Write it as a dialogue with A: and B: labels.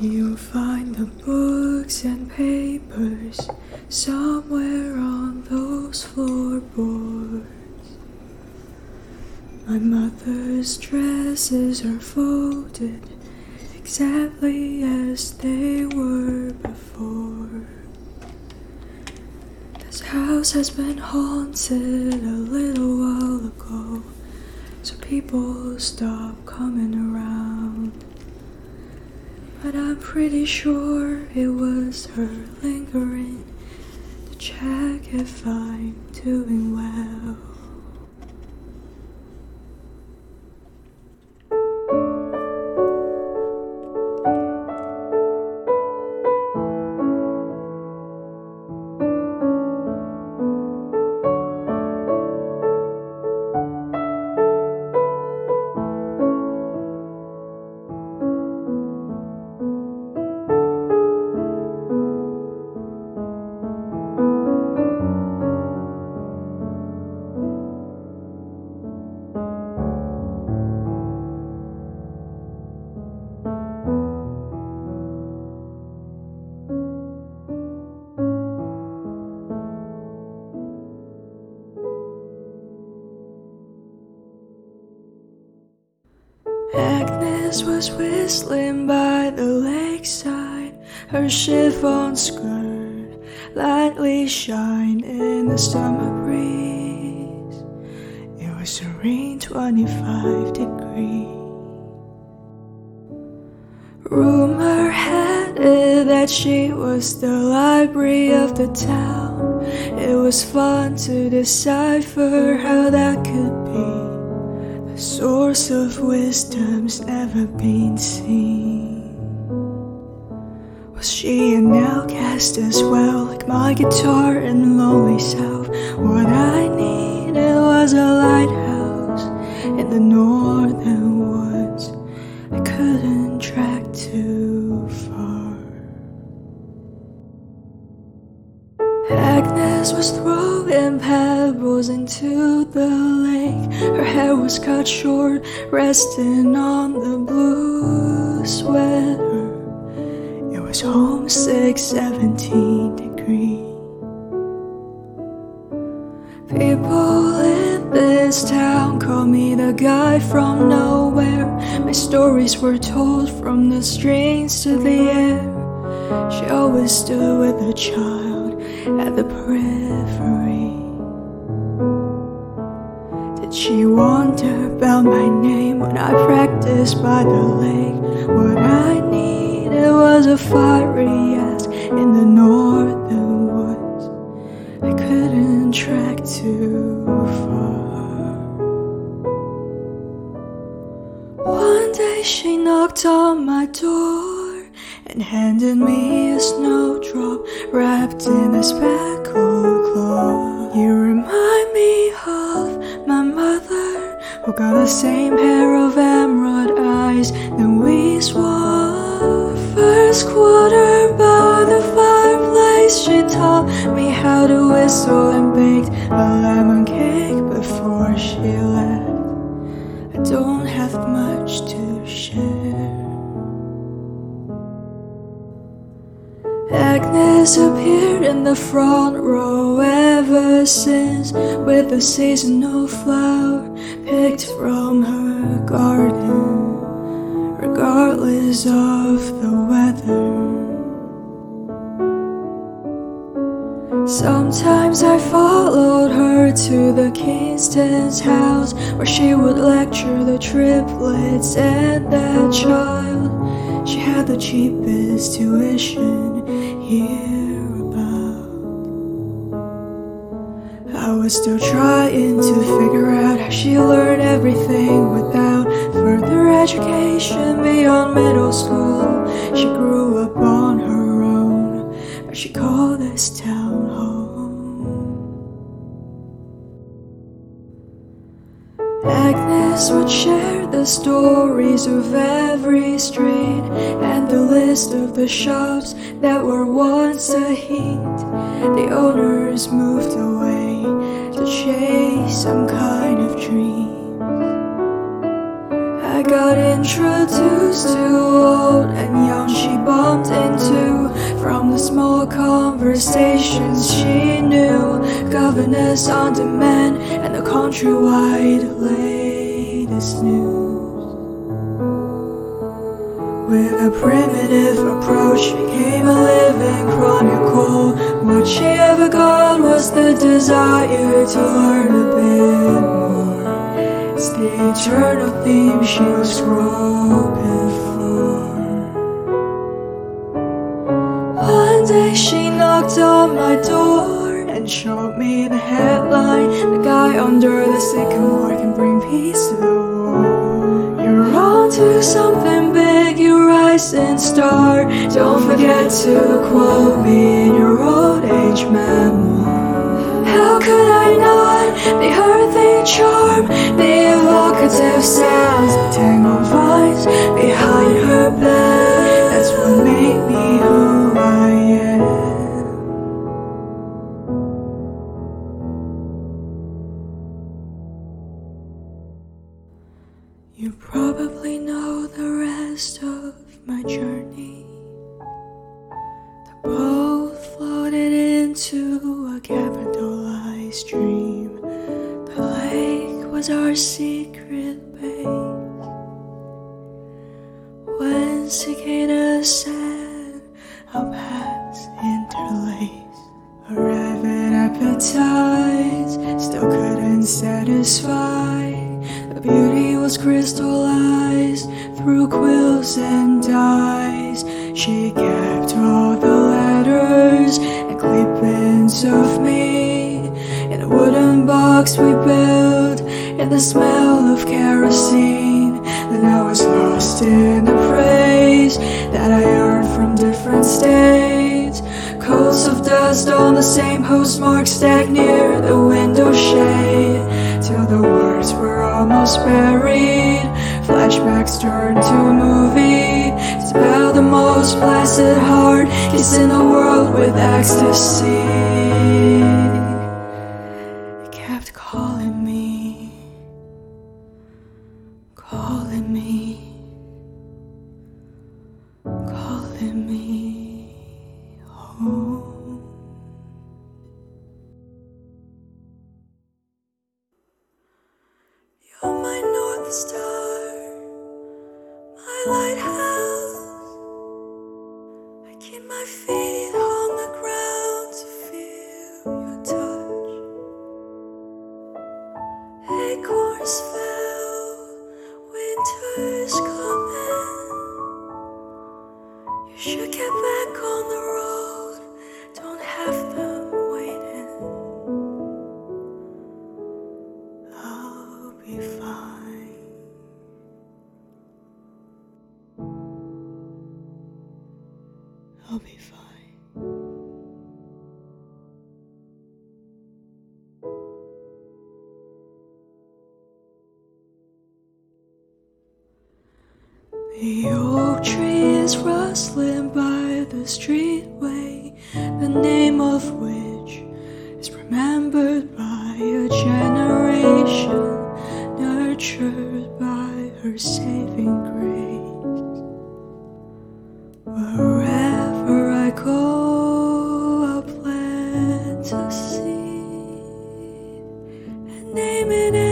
A: You'll find the books and papers somewhere on those floorboards. My mother's dresses are folded exactly as they were before. This house has been haunted a little while ago, so people stop coming around. But I'm pretty sure it was her lingering to check if I'm doing well. Agnes was whistling by the lakeside, her chiffon skirt lightly shined in the summer breeze. It was serene 25 degrees. Rumor had it that she was the library of the town. It was fun to decipher how that could be. The source of wisdom's never been seen. Was she an outcast as well, like my guitar in Lonely South? What I needed was a lighthouse in the northern woods. I couldn't track too far. Agnes was throwing pebbles into the lake. Her hair was cut short, resting on the blue sweater. It was homesick 17 degrees. People in this town call me the guy from nowhere. My stories were told from the strings to the air. She always stood with a child at the periphery. Did she wonder about my name when I practiced by the lake? What I needed was a fiery ass in the northern woods. I couldn't track too far. One day she knocked on my door and handed me a snowdrop wrapped in a speckled cloth. You remind me of my mother, who got the same pair of emerald eyes that we swore. First quarter by the fireplace, she taught me how to whistle and baked a lemon cake before she left. I don't have much to share. Agnes appeared in the front row ever since, with a seasonal flower picked from her garden, regardless of the weather. Sometimes I followed her to the Kingston's house, where she would lecture the triplets and that child. She had the cheapest tuition hereabout. I was still trying to figure out how she learned everything without further education beyond middle school. She grew up on her own, but she called this town home. Agnes would share the stories of every street and the list of the shops that were once a heat. The owners moved away to chase some kind of dream. I I got introduced to old and young she bumped into. From the small conversations she knew, Governors on Demand and the countrywide latest news. With a primitive approach became a living chronicle. What she ever got was the desire to learn a bit more. It's the eternal theme she was groping for. One day she knocked on my door and showed me the headline: the guy under the sycamore can bring peace to the war. You're on to something big, you rising star. Don't forget to quote me in your old age memoir. How could I not be her the charm, the evocative sounds, the tangled vines behind her bed? That's what made me who I am. You probably know the rest of my journey. The boat floated into a capitalized dream. The lake was our secret base. When cicadas sang, our paths interlaced. Arriving appetites still couldn't satisfy. The beauty was crystallized through quills and dyes. She kept all the letters and clippings of me in a wooden box we built in the smell of kerosene. Then I was lost in the praise that I earned from different states. Coats of dust on the same postmark stacked near the window shade, till the words were almost buried. Flashbacks turned to a movie to spell the most placid heart kiss in the world with ecstasy. It kept calling me, calling me, calling me home. You're my North Star, my lighthouse. I keep my feet on the ground to feel your touch. Acorns fell, winter's coming. You should get back on the road, don't have them waiting. I'll be fine. I'll be fine. The oak tree is rustling by the streetway, the name of which is remembered by a generation, nurtured by her saving grace. Wherever I go, I'll plant a seed and name it